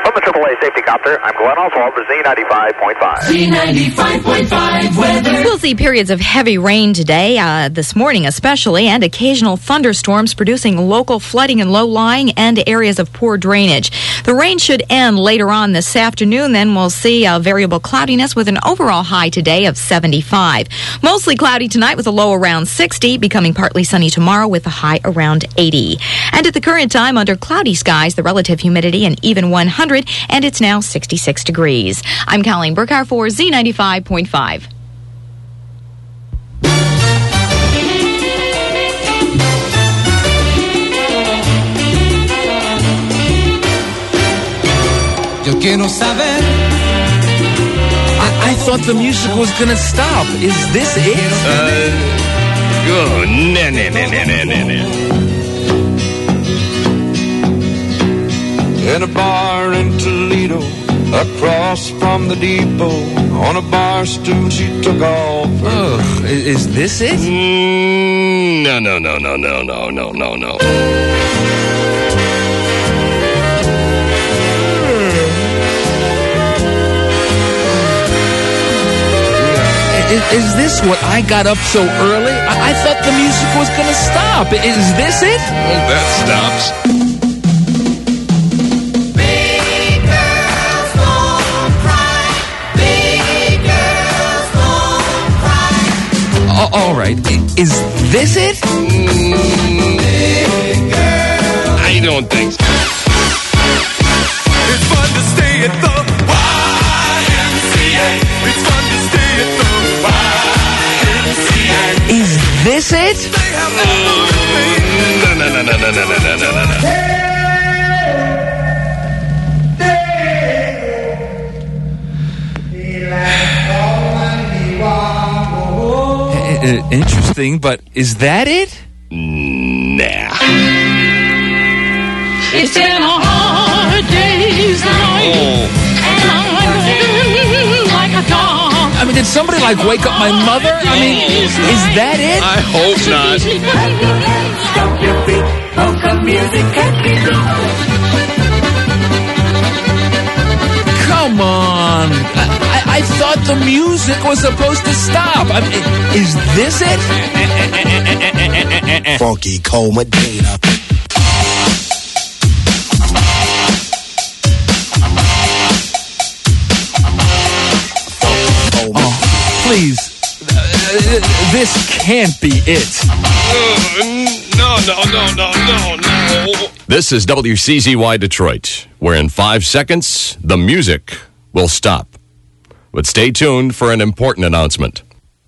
From the AAA Safety Copter, I'm Glenn Oswald for Z95.5. Z95.5 weather. We'll see periods of heavy rain today, this morning especially, and occasional thunderstorms producing local flooding and low-lying and areas of poor drainage. The rain should end later on this afternoon. Then we'll see variable cloudiness with an overall high today of 75. Mostly cloudy tonight with a low around 60, becoming partly sunny tomorrow with a high around 80. And at the current time, under cloudy skies, the relative humidity an even 100, and it's now 66 degrees. I'm Colleen Burkhardt for Z95.5. I thought the music was going to stop. Is this it? In a bar in Toledo, across from the depot, on a bar stool she took off. Oh, is this it? No. Is this what I got up so early? I thought the music was going to stop. Is this it? Well, that stops. All right. Is this it? I don't think so. It's fun to stay at the YMCA. It's fun to stay at the YMCA. Is this it? They have a No. Interesting, but is that it? Nah. It's been a hard day's night, and I'm like a dog. I mean, did somebody, wake up my mother? I mean, is that it? I hope not. Stomp your feet, polka music can't be beat. Come on. I thought the music was supposed to stop. I mean, is this it? Funky Cold Medina. Oh, please. This can't be it. No. This is WCZY Detroit, where in 5 seconds, the music will stop. But stay tuned for an important announcement.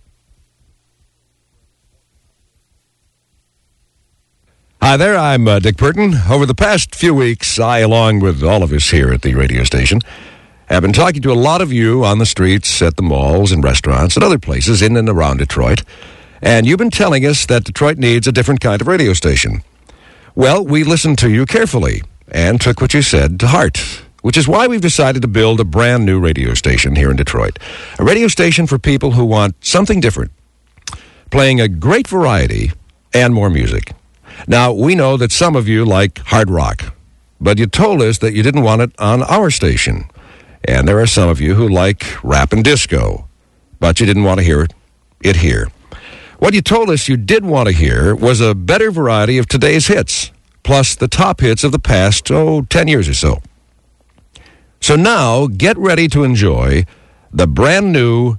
Hi there, I'm Dick Burton. Over the past few weeks, I, along with all of us here at the radio station, have been talking to a lot of you on the streets, at the malls and restaurants and other places in and around Detroit. And you've been telling us that Detroit needs a different kind of radio station. Well, we listened to you carefully and took what you said to heart, which is why we've decided to build a brand new radio station here in Detroit. A radio station for people who want something different, playing a great variety and more music. Now, we know that some of you like hard rock, but you told us that you didn't want it on our station. And there are some of you who like rap and disco, but you didn't want to hear it here. What you told us you did want to hear was a better variety of today's hits, plus the top hits of the past, 10 years or so. So now, get ready to enjoy the brand new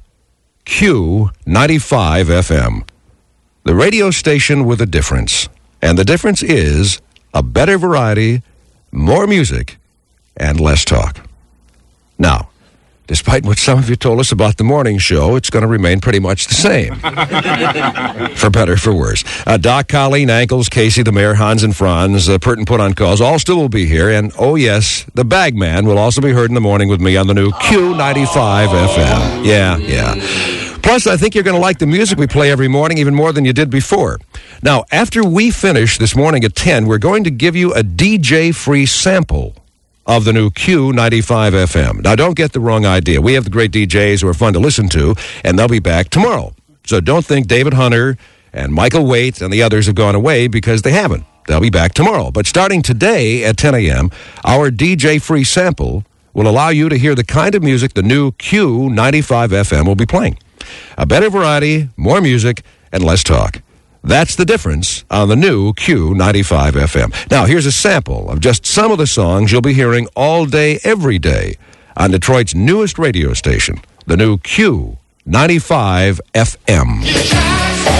Q95 FM, the radio station with a difference. And the difference is a better variety, more music, and less talk. Now, despite what some of you told us about the morning show, it's going to remain pretty much the same. For better, for worse. Doc, Colleen, Ankles, Casey, the Mayor, Hans and Franz, Pert and Put on Calls, all still will be here. And, oh yes, the Bagman will also be heard in the morning with me on the new Q95 FM. Yeah. Plus, I think you're going to like the music we play every morning even more than you did before. Now, after we finish this morning at 10, we're going to give you a DJ-free sample of the new Q95 FM. Now, don't get the wrong idea. We have the great DJs who are fun to listen to, and they'll be back tomorrow. So don't think David Hunter and Michael Waite and the others have gone away, because they haven't. They'll be back tomorrow. But starting today at 10 a.m., our DJ-free sample will allow you to hear the kind of music the new Q95 FM will be playing. A better variety, more music, and less talk. That's the difference on the new Q95 FM. Now, here's a sample of just some of the songs you'll be hearing all day, every day on Detroit's newest radio station, the new Q95 FM.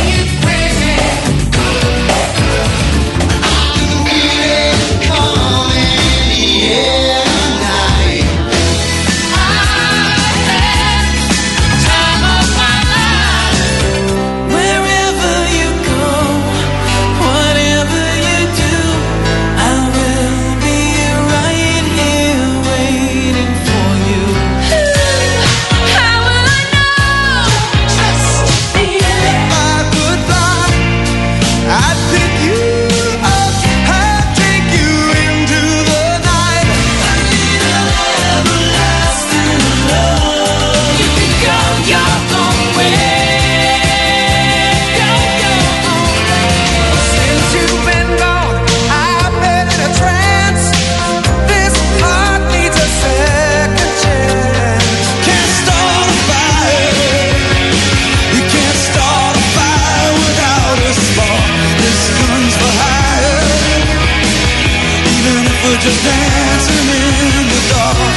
Just dancing in the dark.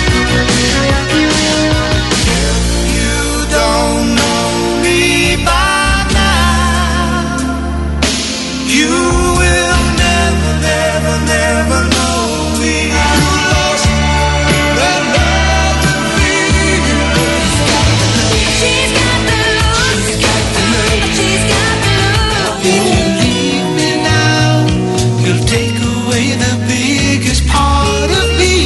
You don't know me by now. You will never, never, never know me. You lost that love and feeling. She's got the look. She's got the look. She's got the look. If you leave me now, you'll take away the biggest part of me.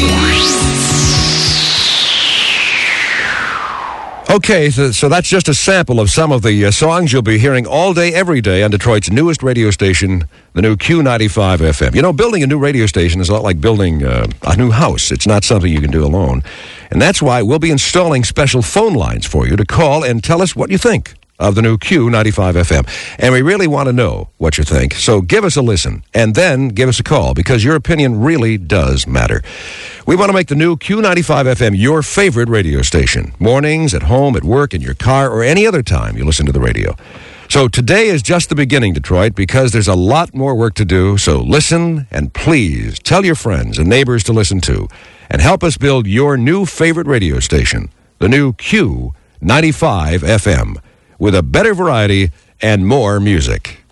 Okay, so that's just a sample of some of the songs you'll be hearing all day, every day on Detroit's newest radio station, the new Q95 FM. You know, building a new radio station is a lot like building a new house. It's not something you can do alone. And that's why we'll be installing special phone lines for you to call and tell us what you think of the new Q95 FM. And we really want to know what you think. So give us a listen and then give us a call because your opinion really does matter. We want to make the new Q95 FM your favorite radio station. Mornings, at home, at work, in your car, or any other time you listen to the radio. So today is just the beginning, Detroit, because there's a lot more work to do. So listen and please tell your friends and neighbors to listen to and help us build your new favorite radio station, the new Q95 FM. With a better variety and more music.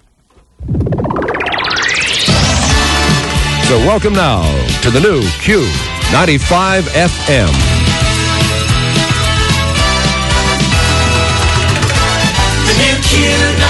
So welcome now to the new Q95 FM. The new Q95